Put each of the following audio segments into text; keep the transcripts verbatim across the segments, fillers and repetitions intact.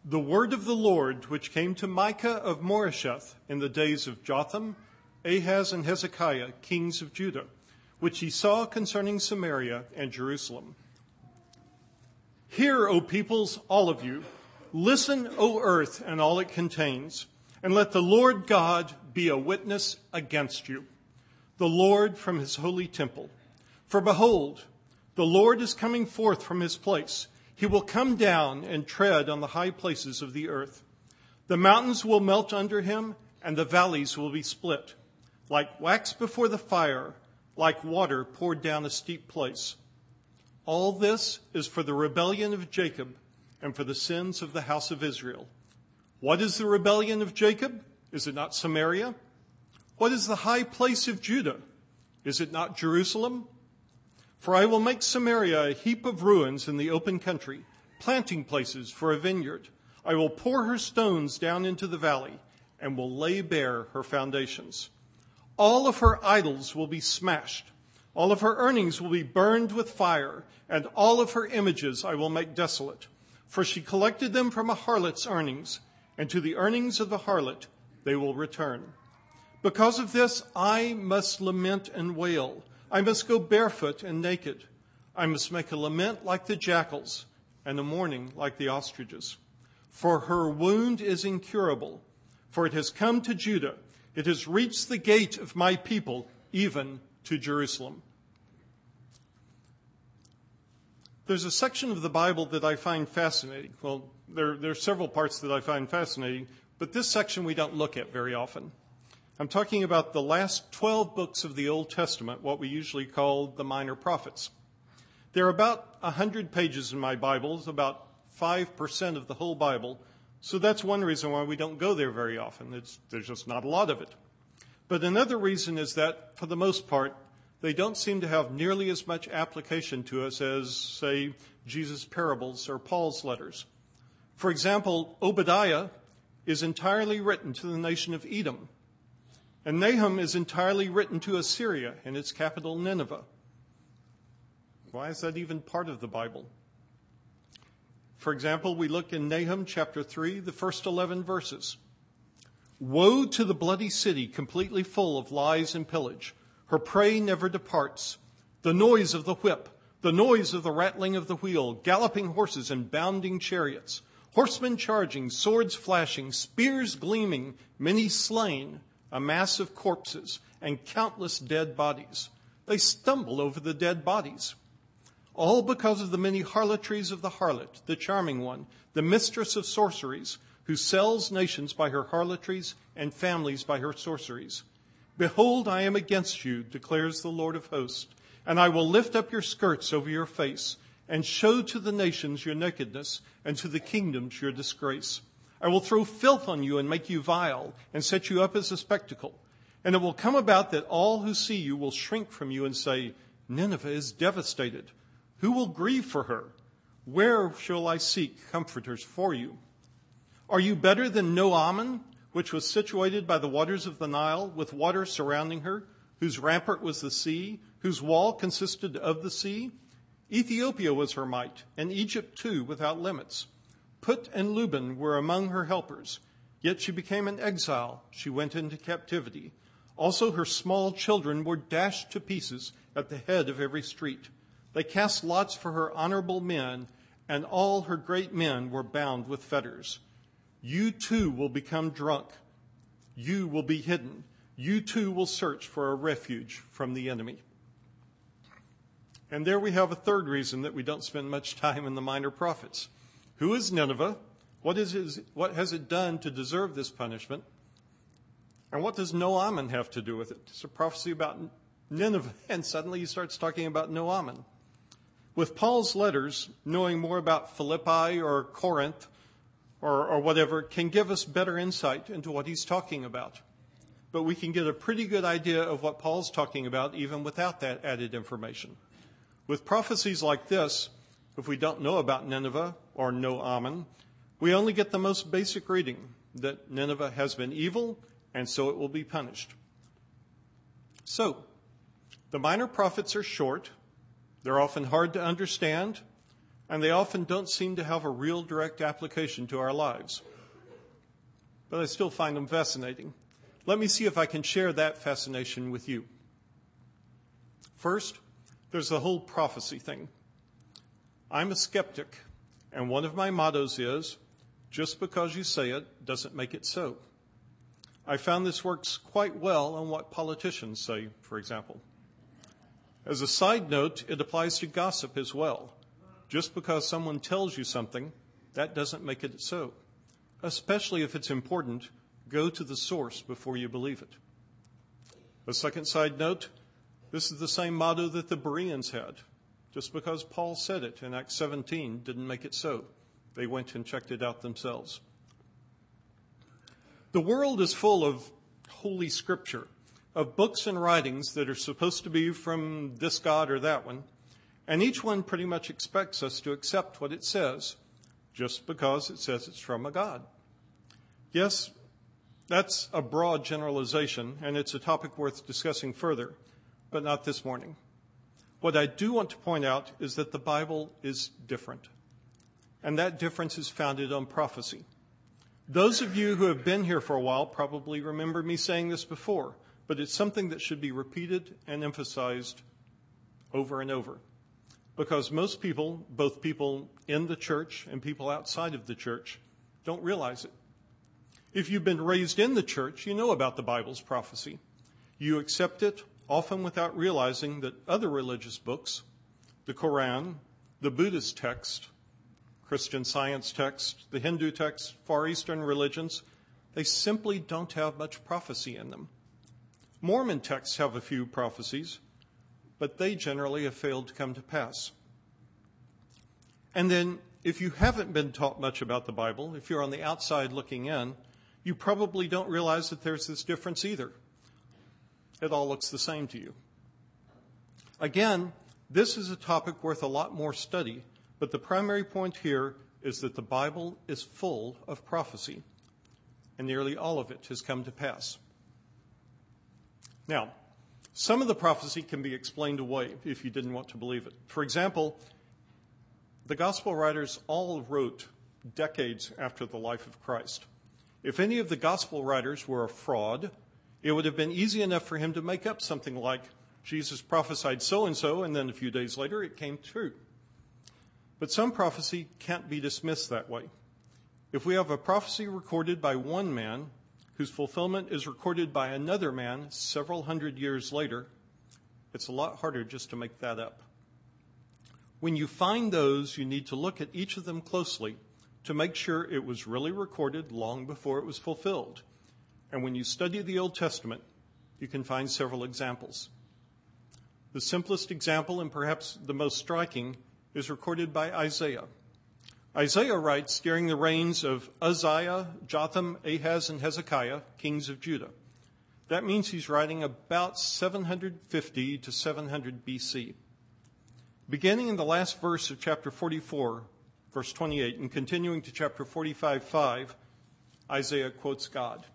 The word of the Lord, which came to Micah of Moresheth in the days of Jotham, Ahaz, and Hezekiah, kings of Judah, which he saw concerning Samaria and Jerusalem. Hear, O peoples, all of you. Listen, O earth, and all it contains, and let the Lord God be a witness against you, the Lord from his holy temple. For behold, the Lord is coming forth from his place. He will come down and tread on the high places of the earth. The mountains will melt under him, and the valleys will be split, like wax before the fire, like water poured down a steep place. All this is for the rebellion of Jacob and for the sins of the house of Israel. What is the rebellion of Jacob? Is it not Samaria? What is the high place of Judah? Is it not Jerusalem? For I will make Samaria a heap of ruins in the open country, planting places for a vineyard. I will pour her stones down into the valley and will lay bare her foundations. All of her idols will be smashed. All of her earnings will be burned with fire, and all of her images I will make desolate. For she collected them from a harlot's earnings, and to the earnings of the harlot they will return. Because of this, I must lament and wail. I must go barefoot and naked. I must make a lament like the jackals and a mourning like the ostriches. For her wound is incurable, for it has come to Judah. It has reached the gate of my people, even to Jerusalem. There's a section of the Bible that I find fascinating. Well, there, there are several parts that I find fascinating, but this section we don't look at very often. I'm talking about the last twelve books of the Old Testament, what we usually call the minor prophets. There are about one hundred pages in my Bible, it's about five percent of the whole Bible, so that's one reason why we don't go there very often. It's, there's just not a lot of it. But another reason is that, for the most part, they don't seem to have nearly as much application to us as, say, Jesus' parables or Paul's letters. For example, Obadiah is entirely written to the nation of Edom, and Nahum is entirely written to Assyria and its capital Nineveh. Why is that even part of the Bible? For example, we look in Nahum chapter three, the first eleven verses. Woe to the bloody city, completely full of lies and pillage. Her prey never departs. The noise of the whip, the noise of the rattling of the wheel, galloping horses and bounding chariots, horsemen charging, swords flashing, spears gleaming, many slain, a mass of corpses, and countless dead bodies. They stumble over the dead bodies. All because of the many harlotries of the harlot, the charming one, the mistress of sorceries, who sells nations by her harlotries and families by her sorceries. Behold, I am against you, declares the Lord of hosts, and I will lift up your skirts over your face, and show to the nations your nakedness, and to the kingdoms your disgrace. I will throw filth on you and make you vile, and set you up as a spectacle. And it will come about that all who see you will shrink from you and say, Nineveh is devastated. Who will grieve for her? Where shall I seek comforters for you? Are you better than Noaman, which was situated by the waters of the Nile, with water surrounding her, whose rampart was the sea, whose wall consisted of the sea? Ethiopia was her might, and Egypt too, without limits. Put and Luban were among her helpers, yet she became an exile. She went into captivity. Also her small children were dashed to pieces at the head of every street. They cast lots for her honorable men, and all her great men were bound with fetters. You too will become drunk. You will be hidden. You too will search for a refuge from the enemy. And there we have a third reason that we don't spend much time in the minor prophets. Who is Nineveh? What is his, what has it done to deserve this punishment? And what does Noaman have to do with it? It's a prophecy about Nineveh, and suddenly he starts talking about Noaman. With Paul's letters, knowing more about Philippi or Corinth or, or whatever can give us better insight into what he's talking about. But we can get a pretty good idea of what Paul's talking about even without that added information. With prophecies like this, if we don't know about Nineveh or Noaman, we only get the most basic reading, that Nineveh has been evil, and so it will be punished. So, the minor prophets are short, they're often hard to understand, and they often don't seem to have a real direct application to our lives. But I still find them fascinating. Let me see if I can share that fascination with you. First, there's the whole prophecy thing. I'm a skeptic, and one of my mottos is, just because you say it doesn't make it so. I found this works quite well on what politicians say, for example. As a side note, it applies to gossip as well. Just because someone tells you something, that doesn't make it so. Especially if it's important, go to the source before you believe it. A second side note, this is the same motto that the Bereans had. Just because Paul said it in Acts seventeen didn't make it so. They went and checked it out themselves. The world is full of holy scripture, of books and writings that are supposed to be from this God or that one, and each one pretty much expects us to accept what it says, just because it says it's from a God. Yes, that's a broad generalization, and it's a topic worth discussing further, but not this morning. What I do want to point out is that the Bible is different, and that difference is founded on prophecy. Those of you who have been here for a while probably remember me saying this before, but it's something that should be repeated and emphasized over and over. Because most people, both people in the church and people outside of the church, don't realize it. If you've been raised in the church, you know about the Bible's prophecy. You accept it, often without realizing that other religious books, the Quran, the Buddhist text, Christian Science text, the Hindu text, Far Eastern religions, they simply don't have much prophecy in them. Mormon texts have a few prophecies, but they generally have failed to come to pass. And then, if you haven't been taught much about the Bible, if you're on the outside looking in, you probably don't realize that there's this difference either. It all looks the same to you. Again, this is a topic worth a lot more study, but the primary point here is that the Bible is full of prophecy, and nearly all of it has come to pass. Now, some of the prophecy can be explained away if you didn't want to believe it. For example, the gospel writers all wrote decades after the life of Christ. If any of the gospel writers were a fraud, it would have been easy enough for him to make up something like, Jesus prophesied so-and-so, and then a few days later it came true. But some prophecy can't be dismissed that way. If we have a prophecy recorded by one man, whose fulfillment is recorded by another man several hundred years later, it's a lot harder just to make that up. When you find those, you need to look at each of them closely to make sure it was really recorded long before it was fulfilled. And when you study the Old Testament, you can find several examples. The simplest example, and perhaps the most striking, is recorded by Isaiah. Isaiah writes during the reigns of Uzziah, Jotham, Ahaz, and Hezekiah, kings of Judah. That means he's writing about seven fifty to seven hundred B C. Beginning in the last verse of chapter forty-four, verse twenty-eight, and continuing to chapter forty-five, five, Isaiah quotes God.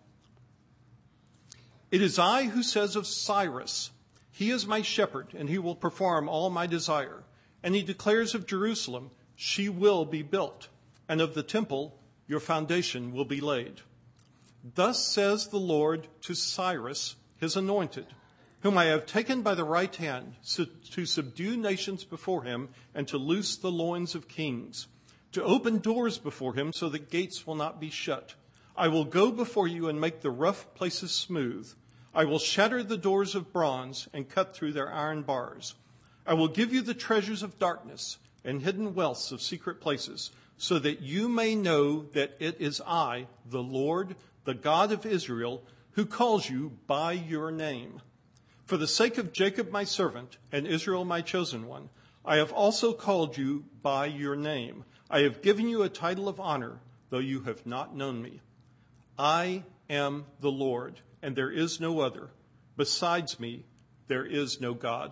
It is I who says of Cyrus, he is my shepherd, and he will perform all my desire. And he declares of Jerusalem, she will be built, and of the temple, your foundation will be laid. Thus says the Lord to Cyrus, his anointed, whom I have taken by the right hand to subdue nations before him and to loose the loins of kings, to open doors before him so that gates will not be shut. I will go before you and make the rough places smooth. I will shatter the doors of bronze and cut through their iron bars. I will give you the treasures of darkness and hidden wealths of secret places, so that you may know that it is I, the Lord, the God of Israel, who calls you by your name. For the sake of Jacob my servant and Israel my chosen one, I have also called you by your name. I have given you a title of honor, though you have not known me. I am the Lord, and there is no other. Besides me, there is no God.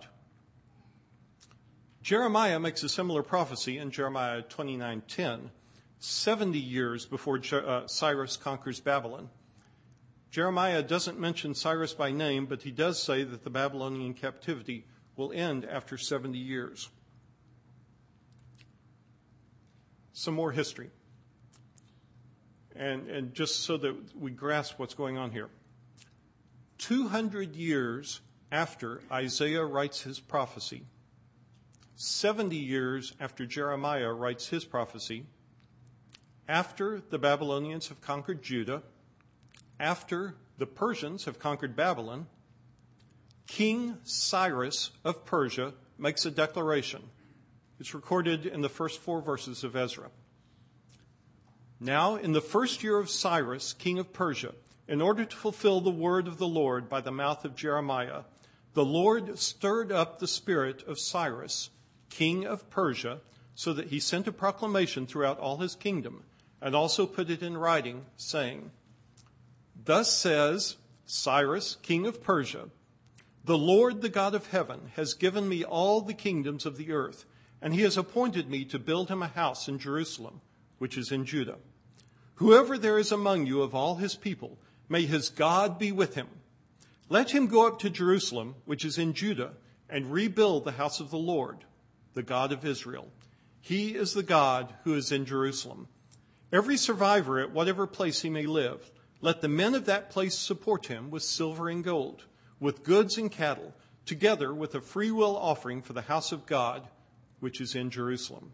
Jeremiah makes a similar prophecy in Jeremiah twenty-nine ten, seventy years before uh, Cyrus conquers Babylon. Jeremiah doesn't mention Cyrus by name, but he does say that the Babylonian captivity will end after seventy years. some more history. And, and just so that we grasp what's going on here. two hundred years after Isaiah writes his prophecy, seventy years after Jeremiah writes his prophecy, after the Babylonians have conquered Judah, after the Persians have conquered Babylon, King Cyrus of Persia makes a declaration. It's recorded in the first four verses of Ezra. Now, in the first year of Cyrus, king of Persia, in order to fulfill the word of the Lord by the mouth of Jeremiah, the Lord stirred up the spirit of Cyrus, king of Persia, so that he sent a proclamation throughout all his kingdom, and also put it in writing, saying, "Thus says Cyrus, king of Persia, the Lord, the God of heaven, has given me all the kingdoms of the earth, and he has appointed me to build him a house in Jerusalem, which is in Judah. Whoever there is among you of all his people, may his God be with him. Let him go up to Jerusalem, which is in Judah, and rebuild the house of the Lord, the God of Israel. He is the God who is in Jerusalem. Every survivor at whatever place he may live, let the men of that place support him with silver and gold, with goods and cattle, together with a freewill offering for the house of God, which is in Jerusalem."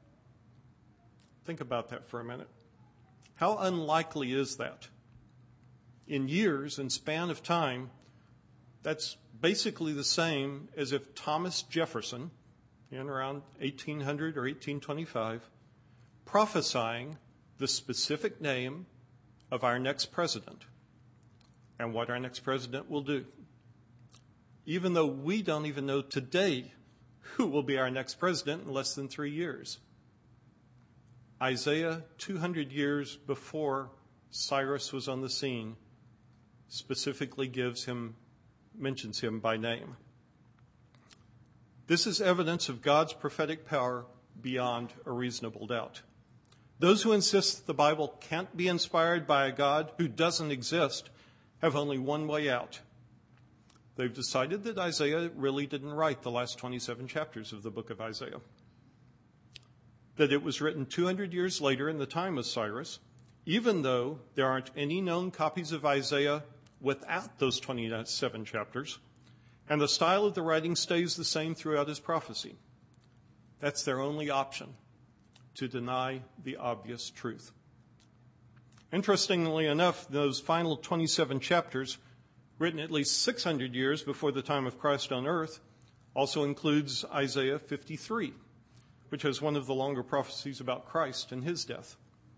Think about that for a minute. How unlikely is that? In years and span of time, that's basically the same as if Thomas Jefferson, in around eighteen hundred or eighteen twenty-five, prophesying the specific name of our next president and what our next president will do. Even though we don't even know today who will be our next president in less than three years. Isaiah, two hundred years before Cyrus was on the scene, specifically gives him, mentions him by name. This is evidence of God's prophetic power beyond a reasonable doubt. Those who insist that the Bible can't be inspired by a God who doesn't exist have only one way out. They've decided that Isaiah really didn't write the last twenty-seven chapters of the book of Isaiah. That it was written two hundred years later in the time of Cyrus, even though there aren't any known copies of Isaiah without those twenty-seven chapters, and the style of the writing stays the same throughout his prophecy. That's their only option, to deny the obvious truth. Interestingly enough, those final twenty-seven chapters, written at least six hundred years before the time of Christ on earth, also includes Isaiah fifty-three, which has one of the longer prophecies about Christ and his death.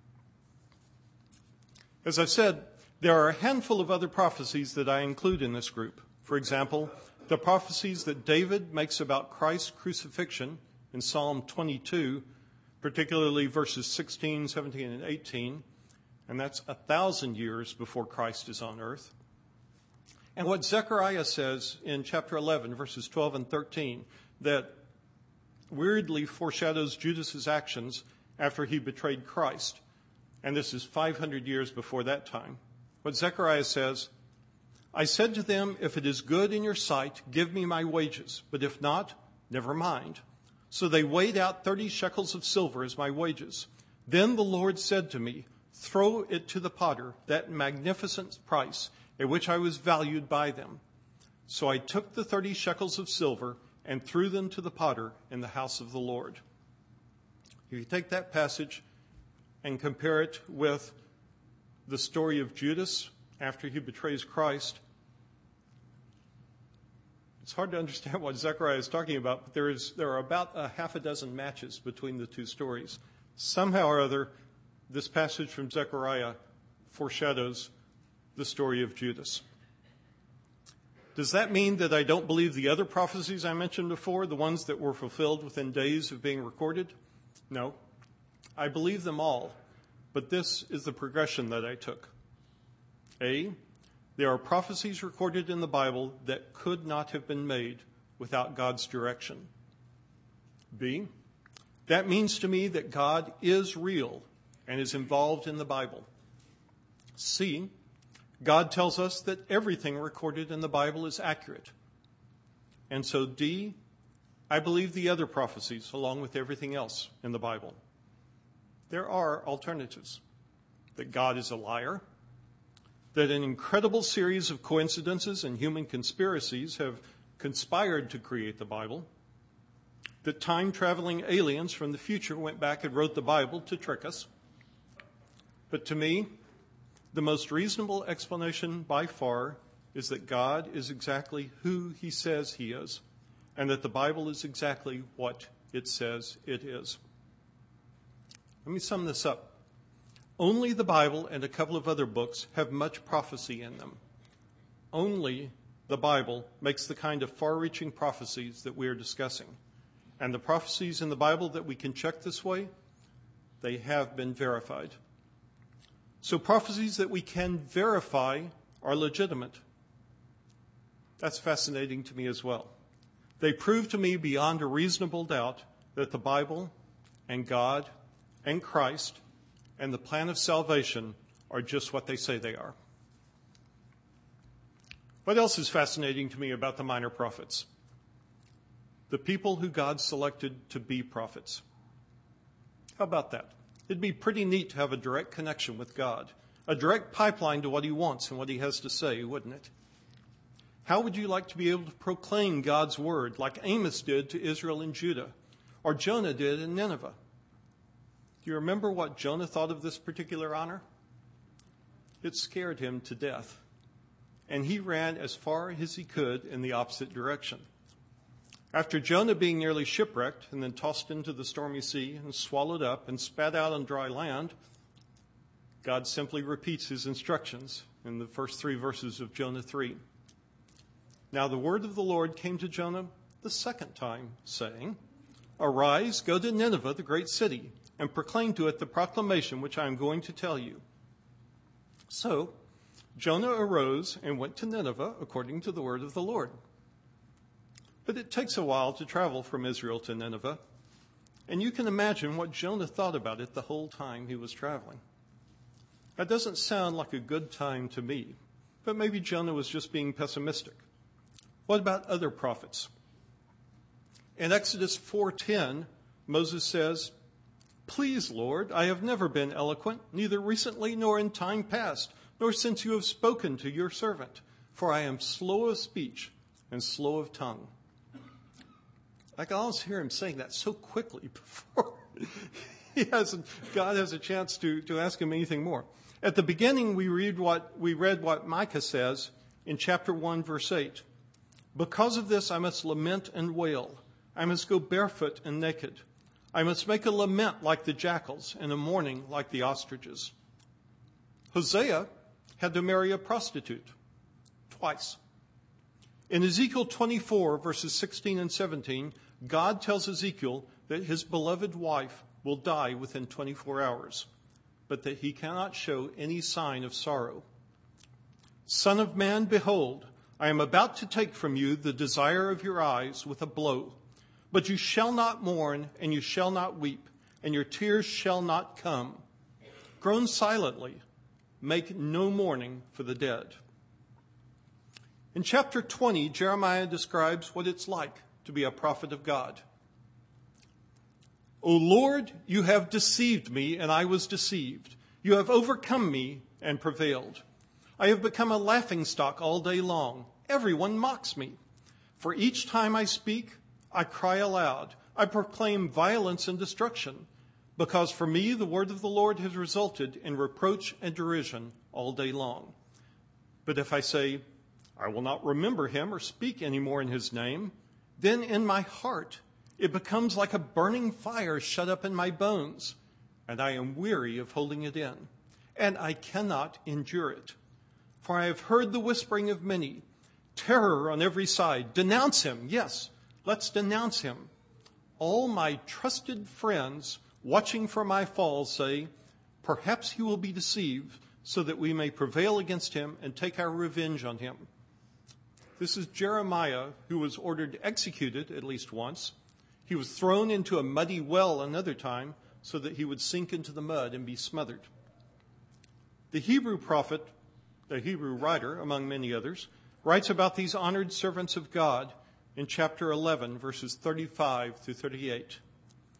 As I've said, there are a handful of other prophecies that I include in this group. For example, the prophecies that David makes about Christ's crucifixion in Psalm twenty-two, particularly verses sixteen, seventeen, and eighteen, and that's a thousand years before Christ is on earth. And what Zechariah says in chapter eleven, verses twelve and thirteen, that weirdly foreshadows Judas's actions after he betrayed Christ. And this is five hundred years before that time. What Zechariah says, "I said to them, if it is good in your sight, give me my wages, but if not, never mind. So they weighed out thirty shekels of silver as my wages. Then the Lord said to me, throw it to the potter, that magnificent price at which I was valued by them. So I took the thirty shekels of silver and threw them to the potter in the house of the Lord." If you take that passage and compare it with the story of Judas after he betrays Christ, it's hard to understand what Zechariah is talking about, but there is there are about a half a dozen matches between the two stories. Somehow or other, this passage from Zechariah foreshadows the story of Judas. Does that mean that I don't believe the other prophecies I mentioned before, the ones that were fulfilled within days of being recorded? No. I believe them all, but this is the progression that I took. A, there are prophecies recorded in the Bible that could not have been made without God's direction. B, that means to me that God is real and is involved in the Bible. C, God tells us that everything recorded in the Bible is accurate. And so D, I believe the other prophecies along with everything else in the Bible. there are alternatives. That God is a liar, that an incredible series of coincidences and human conspiracies have conspired to create the Bible, that time-traveling aliens from the future went back and wrote the Bible to trick us. But to me, the most reasonable explanation by far is that God is exactly who he says he is, and that the Bible is exactly what it says it is. Let me sum this up. Only the Bible and a couple of other books have much prophecy in them. Only the Bible makes the kind of far-reaching prophecies that we are discussing. And the prophecies in the Bible that we can check this way, they have been verified. So prophecies that we can verify are legitimate. That's fascinating to me as well. They prove to me beyond a reasonable doubt that the Bible and God and Christ and the plan of salvation are just what they say they are. What else is fascinating to me about the minor prophets? The people who God selected to be prophets. How about that? It'd be pretty neat to have a direct connection with God, a direct pipeline to what he wants and what he has to say, wouldn't it? How would you like to be able to proclaim God's word like Amos did to Israel and Judah, or Jonah did in Nineveh? Do you remember what Jonah thought of this particular honor? It scared him to death, and he ran as far as he could in the opposite direction. After Jonah being nearly shipwrecked and then tossed into the stormy sea and swallowed up and spat out on dry land, God simply repeats his instructions in the first three verses of Jonah three. Now the word of the Lord came to Jonah the second time, saying, Arise, go to Nineveh, the great city, and proclaim to it the proclamation which I am going to tell you. So Jonah arose and went to Nineveh according to the word of the Lord. But it takes a while to travel from Israel to Nineveh, and you can imagine what Jonah thought about it the whole time he was traveling. That doesn't sound like a good time to me, but maybe Jonah was just being pessimistic. What about other prophets? In Exodus four ten, Moses says, Please, Lord, I have never been eloquent, neither recently nor in time past, nor since you have spoken to your servant, for I am slow of speech and slow of tongue. I can almost hear him saying that so quickly before he has, God has a chance to, to ask him anything more. At the beginning, we read what we read what Micah says in chapter one, verse eight. Because of this, I must lament and wail. I must go barefoot and naked. I must make a lament like the jackals and a mourning like the ostriches. Hosea had to marry a prostitute twice. In Ezekiel twenty-four, verses sixteen and seventeen, God tells Ezekiel that his beloved wife will die within twenty-four hours, but that he cannot show any sign of sorrow. Son of man, behold, I am about to take from you the desire of your eyes with a blow. But you shall not mourn, and you shall not weep, and your tears shall not come. Groan silently, make no mourning for the dead. In chapter twenty, Jeremiah describes what it's like to be a prophet of God. O Lord, you have deceived me, and I was deceived. You have overcome me and prevailed. I have become a laughingstock all day long. Everyone mocks me. For each time I speak, I cry aloud. I proclaim violence and destruction, because for me the word of the Lord has resulted in reproach and derision all day long. But if I say, I will not remember him or speak any more in his name, then in my heart it becomes like a burning fire shut up in my bones, and I am weary of holding it in, and I cannot endure it. For I have heard the whispering of many, terror on every side. Denounce him, yes. Let's denounce him. All my trusted friends watching for my fall say, perhaps he will be deceived so that we may prevail against him and take our revenge on him. This is Jeremiah, who was ordered executed at least once. He was thrown into a muddy well another time so that he would sink into the mud and be smothered. The Hebrew prophet, the Hebrew writer, among many others, writes about these honored servants of God in chapter eleven, verses thirty-five through thirty-eight.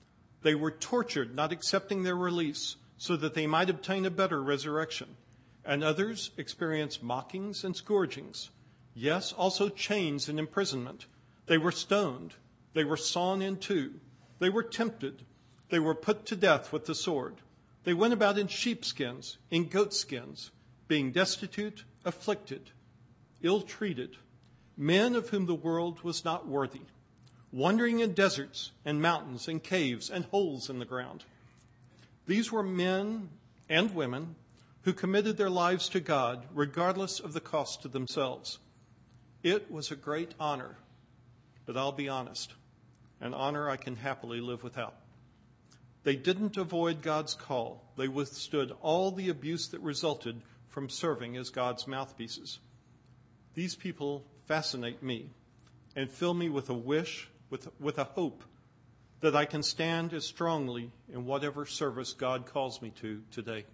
They were tortured, not accepting their release, so that they might obtain a better resurrection. And others experienced mockings and scourgings. Yes, also chains and imprisonment. They were stoned. They were sawn in two. They were tempted. They were put to death with the sword. They went about in sheepskins, in goatskins, being destitute, afflicted, ill-treated, men of whom the world was not worthy, wandering in deserts and mountains and caves and holes in the ground. These were men and women who committed their lives to God regardless of the cost to themselves. It was a great honor, but I'll be honest, an honor I can happily live without. They didn't avoid God's call. They withstood all the abuse that resulted from serving as God's mouthpieces. These people fascinate me and fill me with a wish, with, with a hope that I can stand as strongly in whatever service God calls me to today.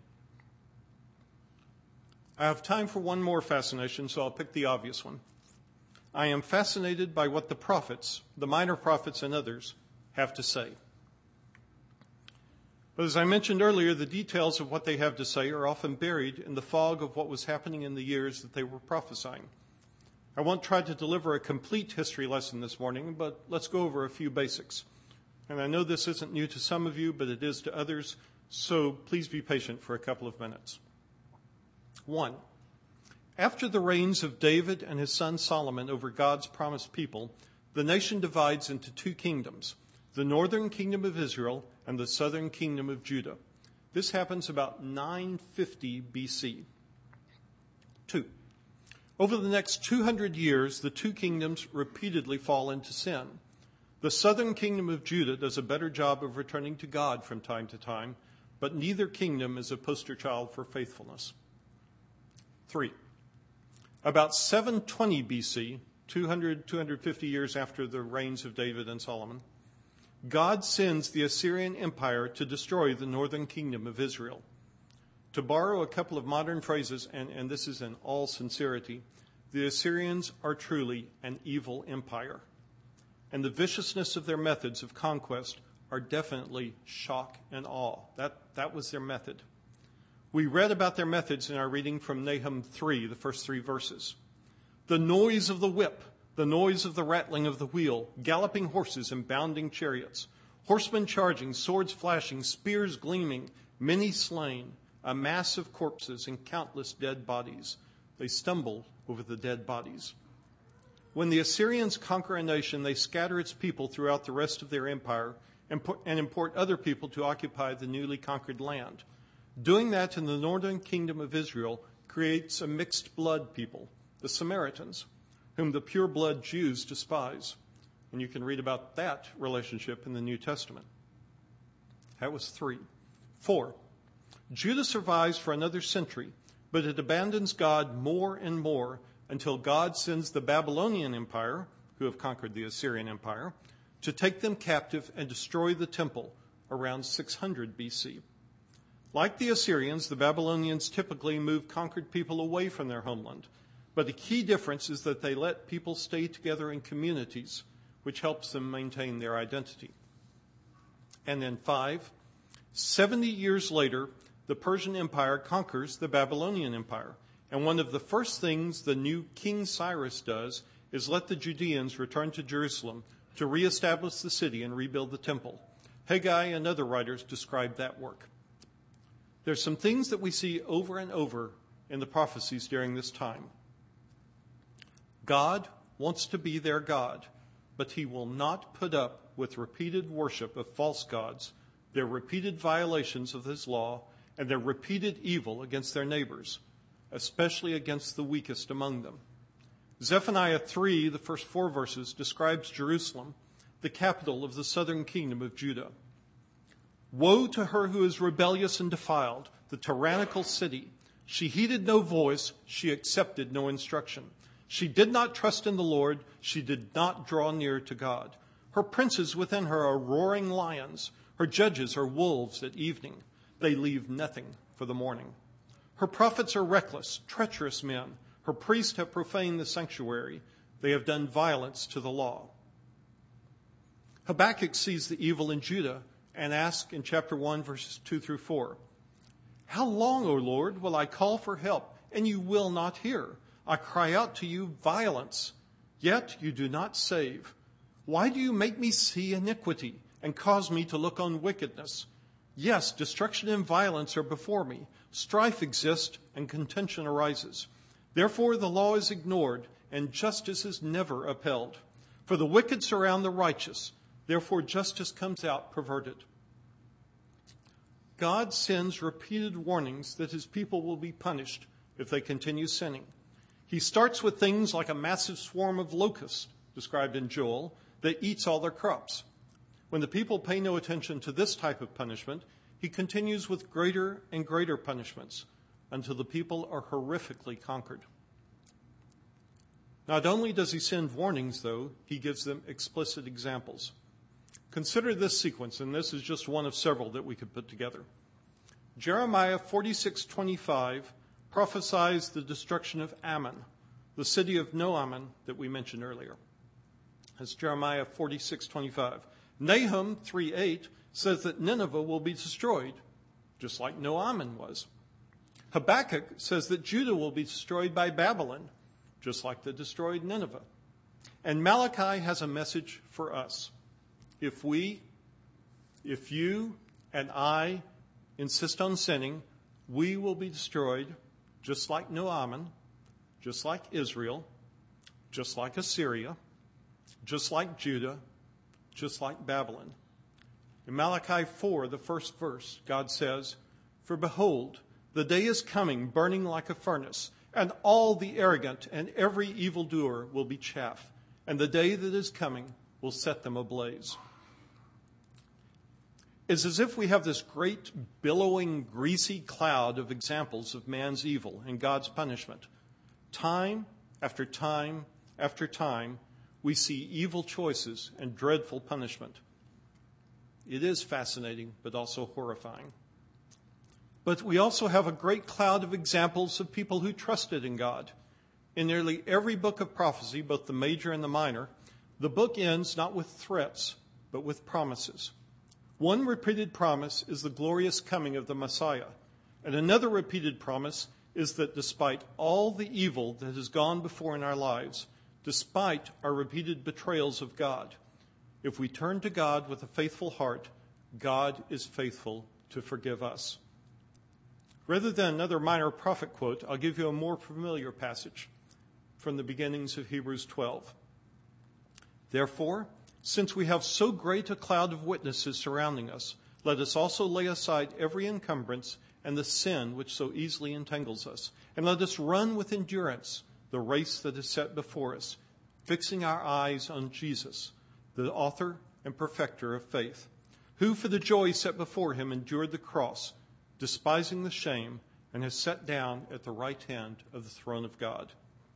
I have time for one more fascination, so I'll pick the obvious one. I am fascinated by what the prophets, the minor prophets and others, have to say. But as I mentioned earlier, the details of what they have to say are often buried in the fog of what was happening in the years that they were prophesying. I won't try to deliver a complete history lesson this morning, but let's go over a few basics. And I know this isn't new to some of you, but it is to others, so please be patient for a couple of minutes. One, after the reigns of David and his son Solomon over God's promised people, the nation divides into two kingdoms, the northern kingdom of Israel and the southern kingdom of Judah. This happens about nine fifty B C. Two, over the next two hundred years, the two kingdoms repeatedly fall into sin. The southern kingdom of Judah does a better job of returning to God from time to time, but neither kingdom is a poster child for faithfulness. Three, about seven twenty B C, two hundred, two hundred fifty years after the reigns of David and Solomon, God sends the Assyrian Empire to destroy the northern kingdom of Israel. To borrow a couple of modern phrases, and, and this is in all sincerity, the Assyrians are truly an evil empire. And the viciousness of their methods of conquest are definitely shock and awe. That, that was their method. We read about their methods in our reading from Nahum three, the first three verses. The noise of the whip, the noise of the rattling of the wheel, galloping horses and bounding chariots, horsemen charging, swords flashing, spears gleaming, many slain, a mass of corpses and countless dead bodies. They stumble over the dead bodies. When the Assyrians conquer a nation, they scatter its people throughout the rest of their empire and, put, and import other people to occupy the newly conquered land. Doing that in the northern kingdom of Israel creates a mixed blood people, the Samaritans, whom the pure blood Jews despise. And you can read about that relationship in the New Testament. That was three. Four, Judah survives for another century, but it abandons God more and more until God sends the Babylonian Empire, who have conquered the Assyrian Empire, to take them captive and destroy the temple around six hundred B C. Like the Assyrians, the Babylonians typically move conquered people away from their homeland. But the key difference is that they let people stay together in communities, which helps them maintain their identity. And then five, seventy years later, the Persian Empire conquers the Babylonian Empire. And one of the first things the new King Cyrus does is let the Judeans return to Jerusalem to reestablish the city and rebuild the temple. Haggai and other writers describe that work. There's some things that we see over and over in the prophecies during this time. God wants to be their God, but he will not put up with repeated worship of false gods, their repeated violations of his law, and their repeated evil against their neighbors, especially against the weakest among them. Zephaniah three, the first four verses, describes Jerusalem, the capital of the southern kingdom of Judah. Woe to her who is rebellious and defiled, the tyrannical city. She heeded no voice, she accepted no instruction. She did not trust in the Lord, she did not draw near to God. Her princes within her are roaring lions, her judges are wolves at evening. They leave nothing for the morning. Her prophets are reckless, treacherous men. Her priests have profaned the sanctuary. They have done violence to the law. Habakkuk sees the evil in Judah and ask in chapter one, verses two through four. How long, O Lord, will I call for help, and you will not hear? I cry out to you violence, yet you do not save. Why do you make me see iniquity and cause me to look on wickedness? Yes, destruction and violence are before me. Strife exists and contention arises. Therefore the law is ignored and justice is never upheld. For the wicked surround the righteous. Therefore justice comes out perverted. God sends repeated warnings that his people will be punished if they continue sinning. He starts with things like a massive swarm of locusts, described in Joel, that eats all their crops. When the people pay no attention to this type of punishment, he continues with greater and greater punishments until the people are horrifically conquered. Not only does he send warnings, though, he gives them explicit examples. Consider this sequence, and this is just one of several that we could put together. Jeremiah forty-six twenty-five prophesies the destruction of Ammon, the city of No Ammon that we mentioned earlier. That's Jeremiah forty-six twenty-five. Nahum three eight says that Nineveh will be destroyed, just like No Ammon was. Habakkuk says that Judah will be destroyed by Babylon, just like they destroyed Nineveh. And Malachi has a message for us. If we, if you and I insist on sinning, we will be destroyed just like No Ammon, just like Israel, just like Assyria, just like Judah, just like Babylon. In Malachi four, the first verse, God says, For behold, the day is coming, burning like a furnace, and all the arrogant and every evildoer will be chaff, and the day that is coming will set them ablaze. It's as if we have this great, billowing, greasy cloud of examples of man's evil and God's punishment. Time after time after time, we see evil choices and dreadful punishment. It is fascinating, but also horrifying. But we also have a great cloud of examples of people who trusted in God. In nearly every book of prophecy, both the major and the minor, the book ends not with threats, but with promises. One repeated promise is the glorious coming of the Messiah, and another repeated promise is that despite all the evil that has gone before in our lives, despite our repeated betrayals of God, if we turn to God with a faithful heart, God is faithful to forgive us. Rather than another minor prophet quote, I'll give you a more familiar passage from the beginnings of Hebrews twelve. Therefore, since we have so great a cloud of witnesses surrounding us, let us also lay aside every encumbrance and the sin which so easily entangles us, and let us run with endurance the race that is set before us, fixing our eyes on Jesus, the author and perfecter of faith, who for the joy set before him endured the cross, despising the shame, and has sat down at the right hand of the throne of God.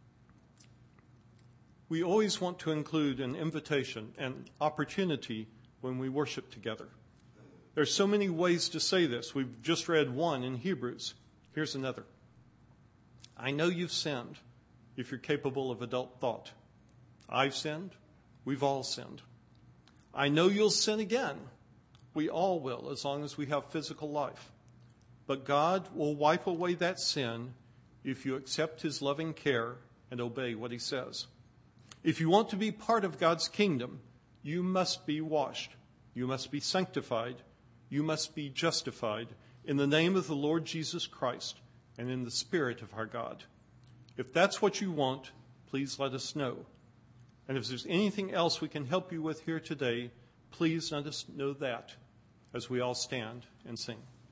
We always want to include an invitation and opportunity when we worship together. There's so many ways to say this. We've just read one in Hebrews. Here's another. I know you've sinned if you're capable of adult thought. I've sinned. We've all sinned. I know you'll sin again. We all will, as long as we have physical life. But God will wipe away that sin if you accept his loving care and obey what he says. If you want to be part of God's kingdom, you must be washed. You must be sanctified. You must be justified in the name of the Lord Jesus Christ and in the Spirit of our God. If that's what you want, please let us know. And if there's anything else we can help you with here today, please let us know that as we all stand and sing.